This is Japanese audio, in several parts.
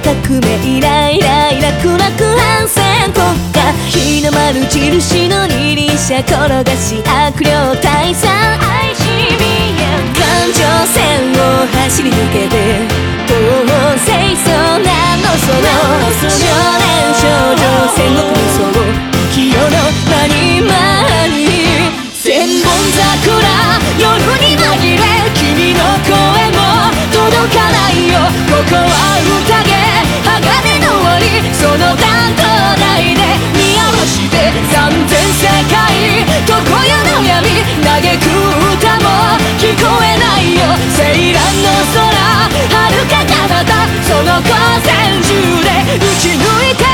革命イライライ楽々反戦国家日の丸印の二輪車転がし悪霊退散 ICBM 環状線を走り抜けて東方清楚なのその少年少女戦国無双清の間に間に千本桜夜に紛れ君の声も届かないよここは宴鋼の終わりその担当台で見合わして三千世界常夜の闇嘆く歌も聞こえないよ青蘭の空遥か彼方その光線銃で撃ち抜いて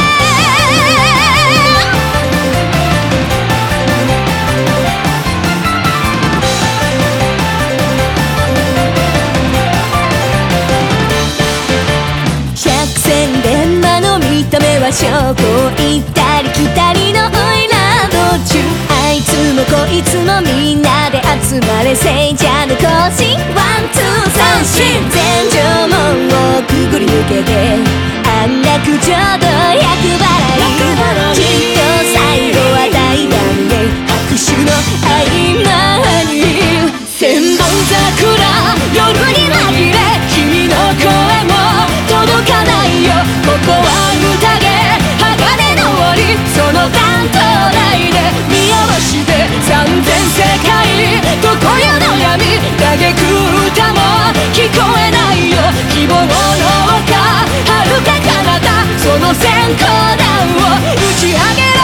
見た目は証拠行ったり来たりのおいら道中あいつもこいつもみんなで集まれ聖者の行進ワンツー三振全城門をくぐり抜けて安楽浄土厄払いきっと最後は大団円拍手の合間に千本桜夜に紛れ君の声も届かないよここは鋼の終わりその担当台で見合わして三千世界常夜の闇嘆く歌も聞こえないよ希望の丘遥か彼方その閃光弾を打ち上げろ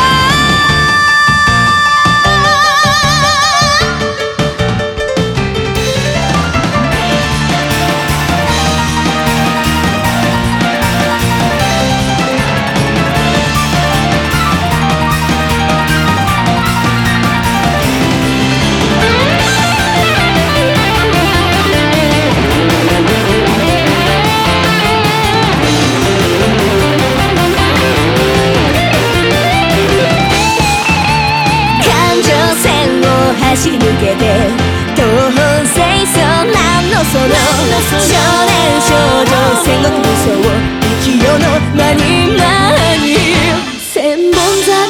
走り抜けて東方清楚なんのその少年少女戦国無双を生き世の間に間に千本桜